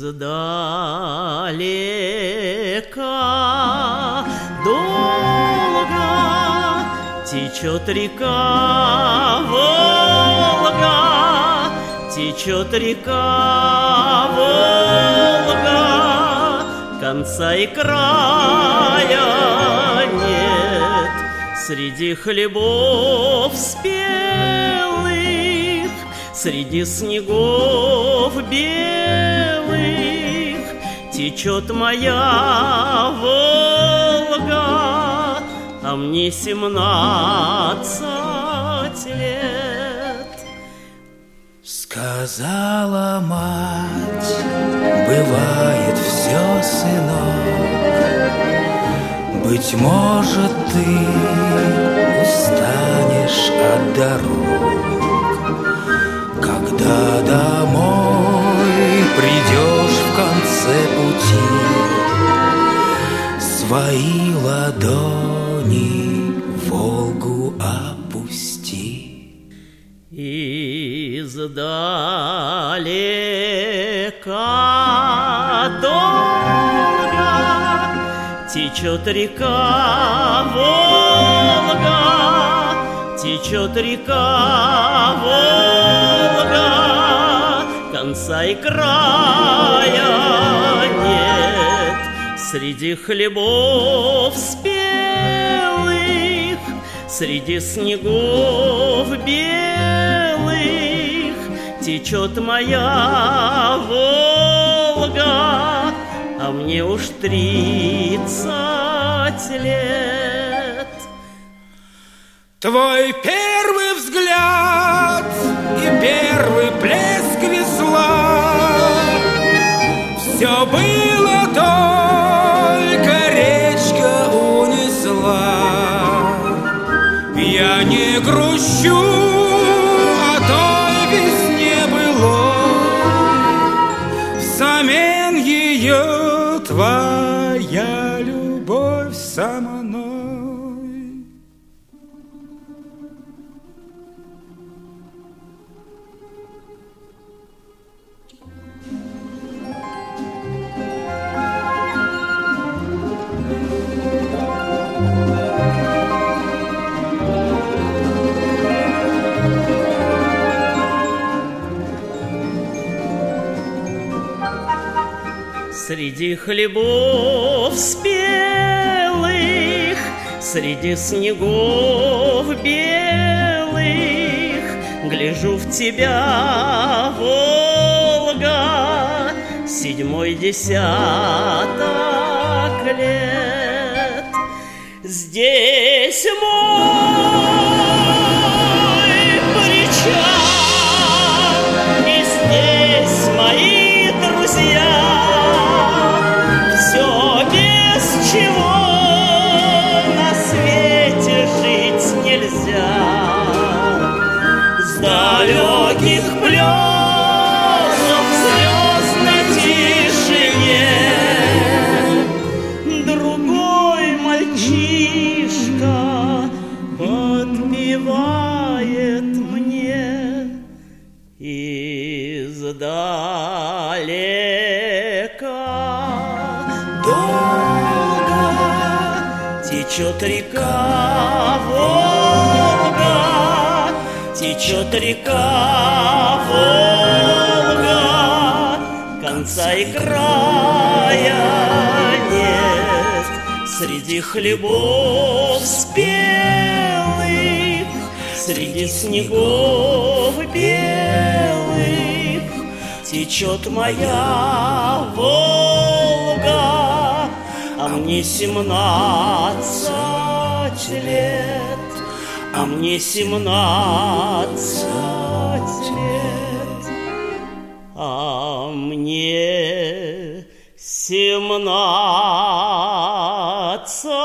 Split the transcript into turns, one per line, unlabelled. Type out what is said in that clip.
Издалека долго течет река Волга, течет река Волга, конца и края нет. Среди хлебов спелых, среди снегов белых течет моя Волга, а мне 17 лет.
Сказала мать, бывает все, сынок, быть может, ты устанешь от дорог, когда домой придешь в конце пути, свои ладони в Волгу опусти.
Издалека долго течет река Волга, течет река Волга, конца и края нет. Среди хлебов спелых, среди снегов белых течет моя Волга, а мне уж 30 лет.
Твой первый взгляд и первый плеск весла, все было только речка унесла. Я не грущу о той весне былой, взамен ее твоя любовь со мной.
Среди хлебов спелых, среди снегов белых гляжу в тебя, Волга, 7-й десяток лет. Здесь мой причал, и здесь мои друзья. Чего на свете жить нельзя, с далеких плесов в звездной тишине другой мальчишка подпевает мне издалека. Течет река Волга, течет река Волга, конца и края нет. Среди хлебов спелых, среди снегов белых течет моя Волга, а мне 17 лет, а мне 17 лет, а мне 17